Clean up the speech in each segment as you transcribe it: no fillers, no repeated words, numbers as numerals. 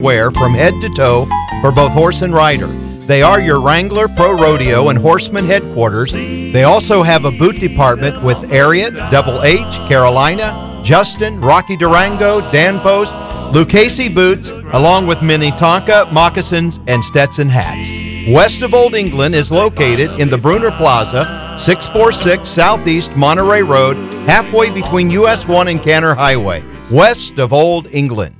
wear from head to toe for both horse and rider. They are your Wrangler Pro Rodeo and Horseman headquarters. They also have a boot department with Ariat, Double H, Carolina, Justin, Rocky Durango, Danpost, Lucchese boots, along with Minnetonka, moccasins, and Stetson hats. West of Old England is located in the Bruner Plaza, 646 Southeast Monterey Road, halfway between US 1 and Canner Highway, west of Old England.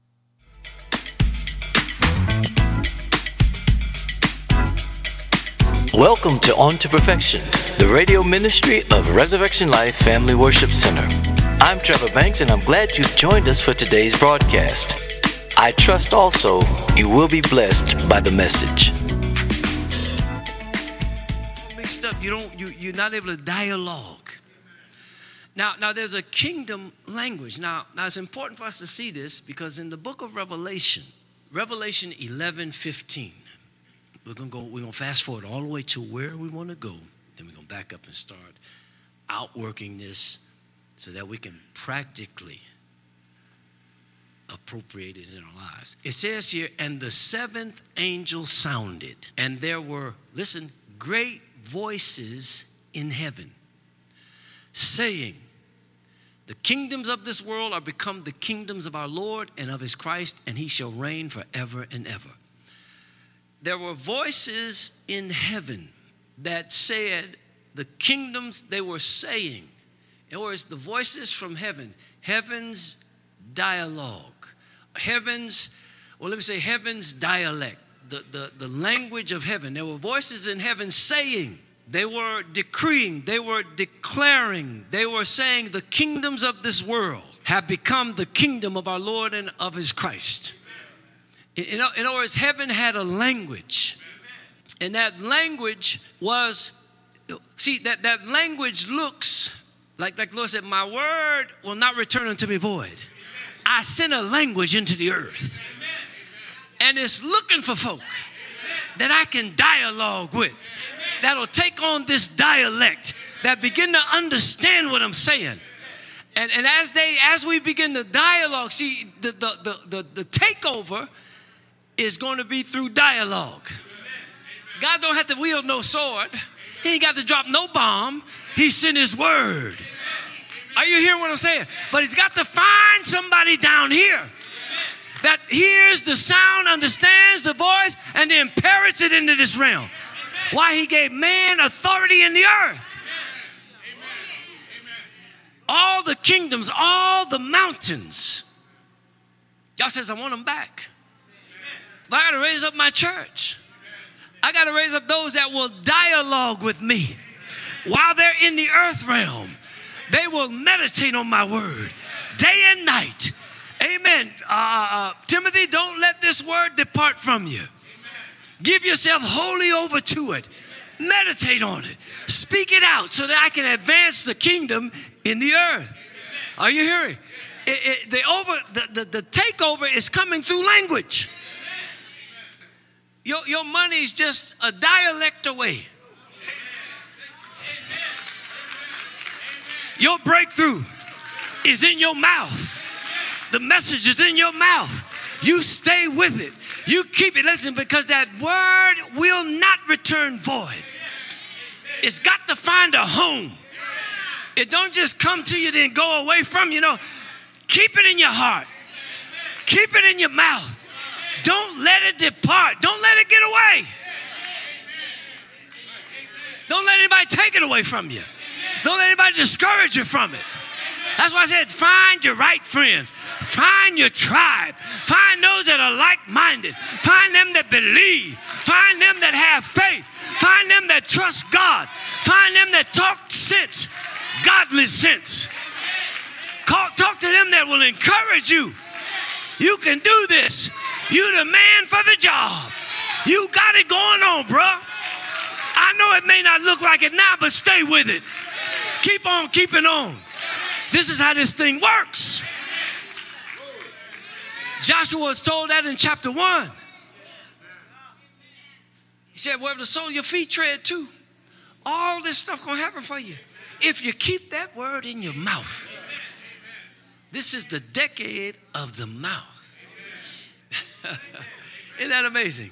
Welcome to On to Perfection, the radio ministry of Resurrection Life Family Worship Center. I'm Trevor Banks, and I'm glad you've joined us for today's broadcast. I trust also you will be blessed by the message. Mixed up, you're not able to dialogue. Now there's a kingdom language. Now it's important for us to see this because in the book of Revelation 11:15. We're gonna fast forward all the way to where we want to go. Then we're gonna back up and start outworking this so that we can practically appropriate it in our lives. It says here, and the seventh angel sounded, and there were, listen, great voices in heaven, saying, the kingdoms of this world are become the kingdoms of our Lord and of his Christ, and he shall reign forever and ever. There were voices in heaven that said the kingdoms they were saying. In other words, the voices from heaven, heaven's dialogue, heaven's dialect, the language of heaven. There were voices in heaven saying, they were decreeing, they were declaring, they were saying the kingdoms of this world have become the kingdom of our Lord and of his Christ. In other words, heaven had a language, and that language was, that language looks like the Lord said, my word will not return unto me void. I sent a language into the earth, and it's looking for folk that I can dialogue with, that'll take on this dialect, that begin to understand what I'm saying. And as we begin to dialogue, see, the takeover is going to be through dialogue. God don't have to wield no sword. He ain't got to drop no bomb. He sent his word. Are you hearing what I'm saying? But he's got to find somebody down here that hears the sound, understands the voice, and then parrots it into this realm. Why he gave man authority in the earth. All the kingdoms, all the mountains. God says, I want them back. But I got to raise up my church. I got to raise up those that will dialogue with me. While they're in the earth realm, they will meditate on my word day and night. Amen. Timothy, don't let this word depart from you. Give yourself wholly over to it. Meditate on it. Speak it out so that I can advance the kingdom in the earth. Are you hearing? The takeover is coming through language. Your money's just a dialect away. Your breakthrough is in your mouth. The message is in your mouth. You stay with it. You keep it. Listen, because that word will not return void. It's got to find a home. It don't just come to you then go away from you. Keep it in your heart. Keep it in your mouth. Don't let it depart. Don't let it get away. Don't let anybody take it away from you. Don't let anybody discourage you from it. That's why I said find your right friends. Find your tribe. Find those that are like-minded. Find them that believe. Find them that have faith. Find them that trust God. Find them that talk sense, godly sense. Talk to them that will encourage you. You can do this. You the man for the job. You got it going on, bro. I know it may not look like it now, but stay with it. Keep on keeping on. This is how this thing works. Joshua was told that in chapter 1. He said, wherever the sole of your feet tread to, all this stuff gonna happen for you. If you keep that word in your mouth. This is the decade of the mouth. Isn't that amazing?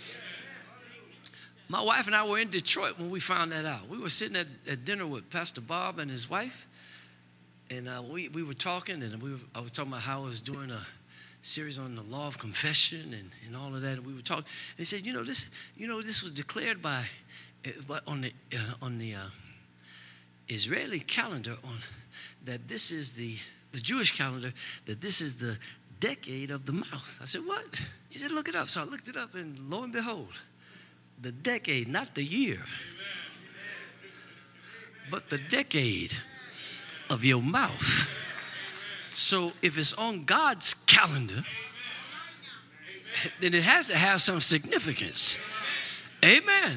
My wife and I were in Detroit when we found that out. We were sitting at dinner with Pastor Bob and his wife, and we were talking, and I was talking about how I was doing a series on the law of confession and all of that, and we were talking. And he said, this was declared on the Israeli calendar that this is the Jewish calendar, that this is the decade of the mouth. I said, what? He said, look it up. So I looked it up, and lo and behold, the decade, not the year, but the decade of your mouth. So if it's on God's calendar, then it has to have some significance. Amen.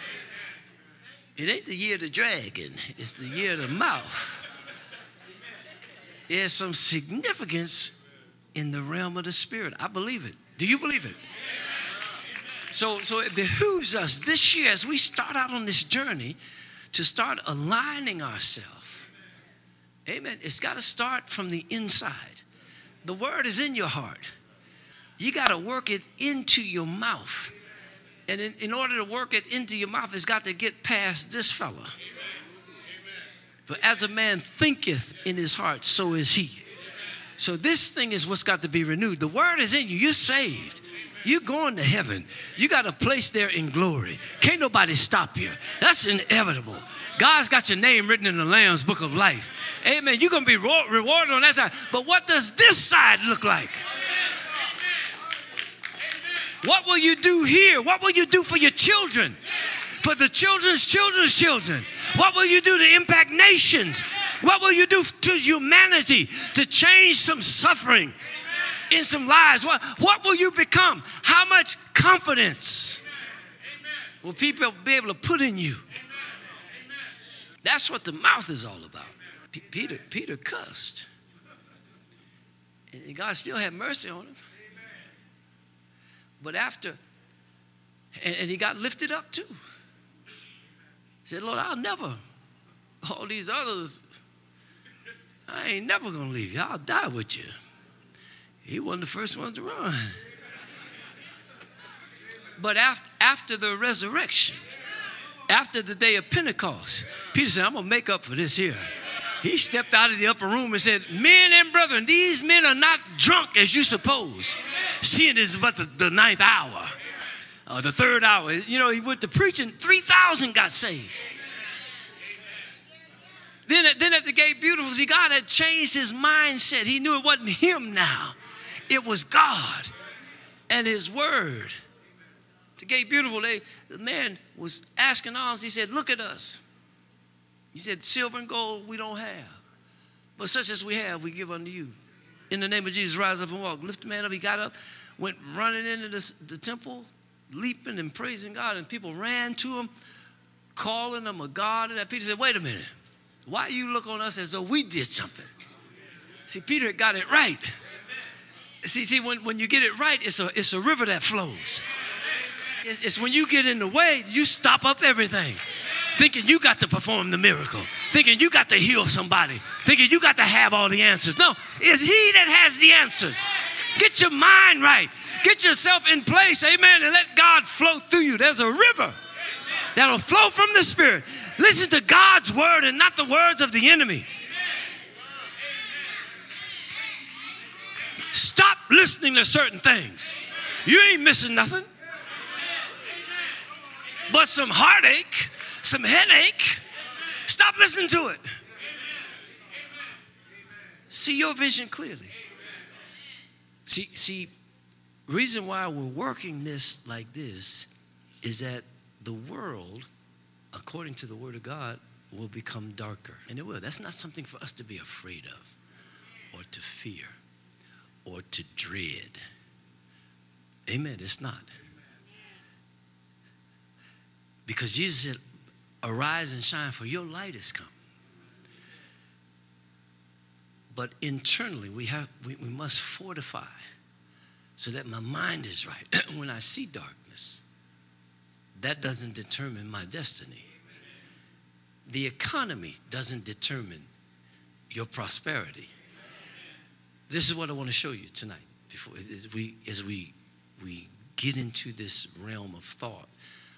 It ain't the year of the dragon, it's the year of the mouth. There's some significance in the realm of the spirit. I believe it. Do you believe it? So it behooves us this year as we start out on this journey to start aligning ourselves. Amen. It's got to start from the inside. The word is in your heart. You got to work it into your mouth. And in order to work it into your mouth, it's got to get past this fella. For as a man thinketh in his heart, so is he. So this thing is what's got to be renewed. The word is in you. You're saved. You're going to heaven. You got a place there in glory. Can't nobody stop you. That's inevitable. God's got your name written in the Lamb's book of life. Amen. You're going to be rewarded on that side. But what does this side look like? What will you do here? What will you do for your children? For the children's children's children? What will you do to impact nations? What will you do to humanity to change some suffering in some lives? What will you become? How much confidence will people be able to put in you? That's what the mouth is all about. Peter cussed. And God still had mercy on him. But after, and he got lifted up too. He said, Lord, I'll never, all these others, I ain't never going to leave you. I'll die with you. He wasn't the first one to run. But after the resurrection, after the day of Pentecost, Peter said, I'm going to make up for this here. He stepped out of the upper room and said, men and brethren, these men are not drunk as you suppose, seeing this is but the ninth hour, the third hour. You know, he went to preaching, 3,000 got saved. Then at the Gate Beautiful, see, God had changed his mindset. He knew it wasn't him now. It was God and his word. To Gate Beautiful, the man was asking alms. He said, look at us. He said, silver and gold we don't have, but such as we have, we give unto you. In the name of Jesus, rise up and walk. Lift the man up. He got up, went running into the temple, leaping and praising God, and people ran to him, calling him a god. And Peter said, wait a minute. Why you look on us as though we did something? See, Peter got it right. See, when you get it right, it's a river that flows. It's when you get in the way, you stop up everything. Thinking you got to perform the miracle. Thinking you got to heal somebody. Thinking you got to have all the answers. No, it's he that has the answers. Get your mind right. Get yourself in place, amen, and let God flow through you. There's a river that'll flow from the Spirit. Listen to God's word and not the words of the enemy. Stop listening to certain things. You ain't missing nothing. But some heartache, some headache, stop listening to it. See your vision clearly. See, reason why we're working this like this is that the world, according to the word of God, will become darker. And it will. That's not something for us to be afraid of or to fear or to dread. Amen. It's not. Because Jesus said, arise and shine, for your light is come. But internally, we must fortify so that my mind is right. When I see darkness, that doesn't determine my destiny. The economy doesn't determine your prosperity. This is what I want to show you tonight, as we we get into this realm of thought,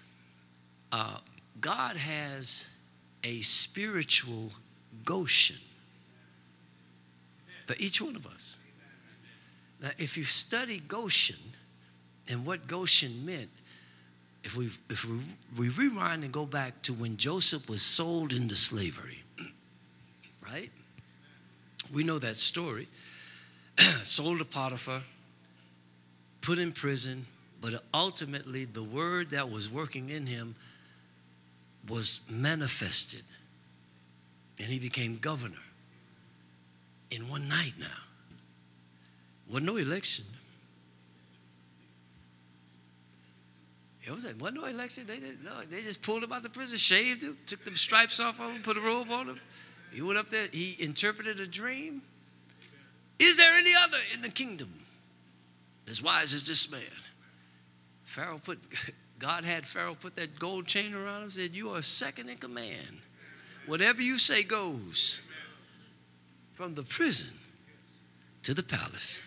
God has a spiritual Goshen for each one of us. Now, if you study Goshen and what Goshen meant, if we rewind and go back to when Joseph was sold into slavery, right? We know that story. Sold to Potiphar, put in prison, but ultimately the word that was working in him was manifested, and he became governor in one night now. Wasn't no election. It wasn't no election. They just pulled him out of the prison, shaved him, took them stripes off of him, put a robe on him. He went up there. He interpreted a dream. Is there any other in the kingdom as wise as this man? God had Pharaoh put that gold chain around him, said, you are second in command. Whatever you say goes. From the prison to the palace.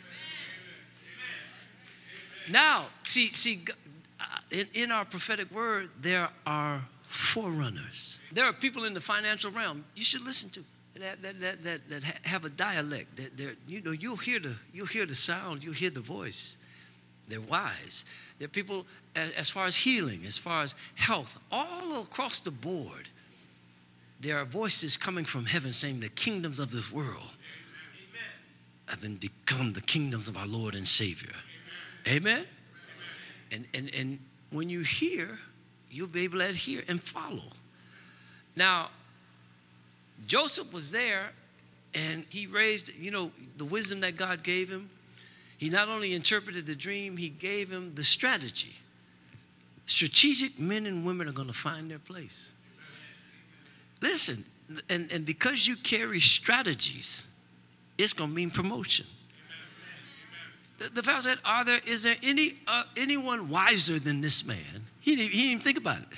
Now, see, in our prophetic word, there are forerunners. There are people in the financial realm you should listen to that have a dialect. You'll hear the sound, you'll hear the voice. They're wise. There are people as far as healing, as far as health, all across the board. There are voices coming from heaven saying the kingdoms of this world have been become the kingdoms of our Lord and Savior. Amen? And when you hear, you'll be able to adhere and follow. Now, Joseph was there, and he raised, the wisdom that God gave him. He not only interpreted the dream, he gave him the strategy. Strategic men and women are going to find their place. Listen, and because you carry strategies, it's going to mean promotion. The fellow said, is there anyone wiser than this man? He didn't even think about it.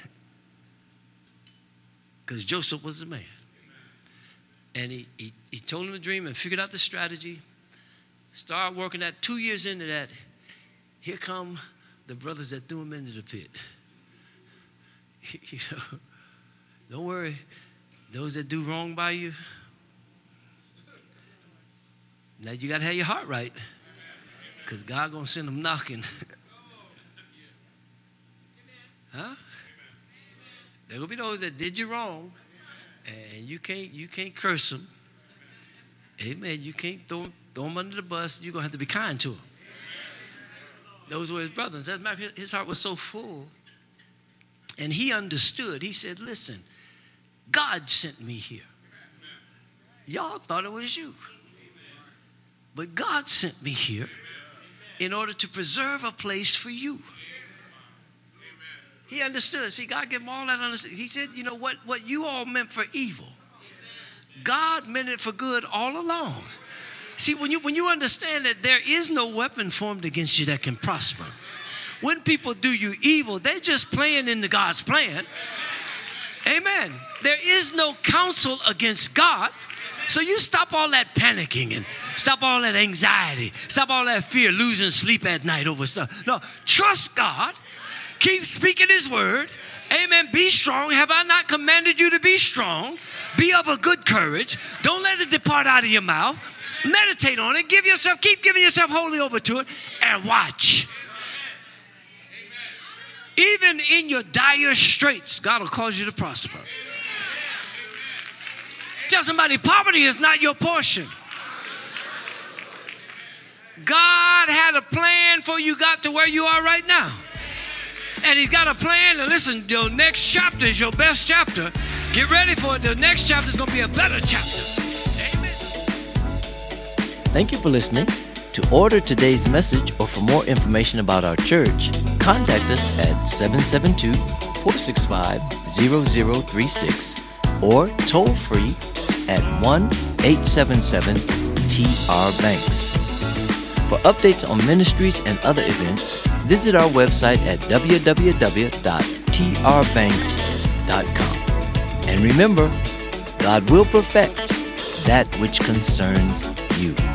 Because Joseph was the man. And he told him the dream and figured out the strategy. Started working that. 2 years into that, here come the brothers that threw him into the pit. Don't worry. Those that do wrong by you, now you got to have your heart right, because God going to send them knocking. Huh? There will be those that did you wrong, and you can't curse them. Amen. You can't throw them under the bus. You're going to have to be kind to them. Those were his brothers. As a matter of fact, his heart was so full, and he understood. He said, listen, God sent me here. Y'all thought it was you. But God sent me here in order to preserve a place for you. He understood. See, God gave him all that understanding. He said, what you all meant for evil, God meant it for good all along. See, when you understand that there is no weapon formed against you that can prosper. When people do you evil, they're just playing into God's plan. Amen. There is no counsel against God. So you stop all that panicking and stop all that anxiety. Stop all that fear, losing sleep at night over stuff. No, trust God. Keep speaking his word. Amen. Be strong. Have I not commanded you to be strong? Be of a good courage. Don't let it depart out of your mouth. Meditate on it. Keep giving yourself wholly over to it, and watch. Even in your dire straits, God will cause you to prosper. Tell somebody, poverty is not your portion. God had a plan for you got to where you are right now. And he's got a plan. And listen, your next chapter is your best chapter. Get ready for it. The next chapter is going to be a better chapter. Amen. Thank you for listening. To order today's message or for more information about our church, contact us at 772-465-0036 or toll free at 1-877-TR-BANKS. For updates on ministries and other events, visit our website at www.trbanks.com. And remember, God will perfect that which concerns you.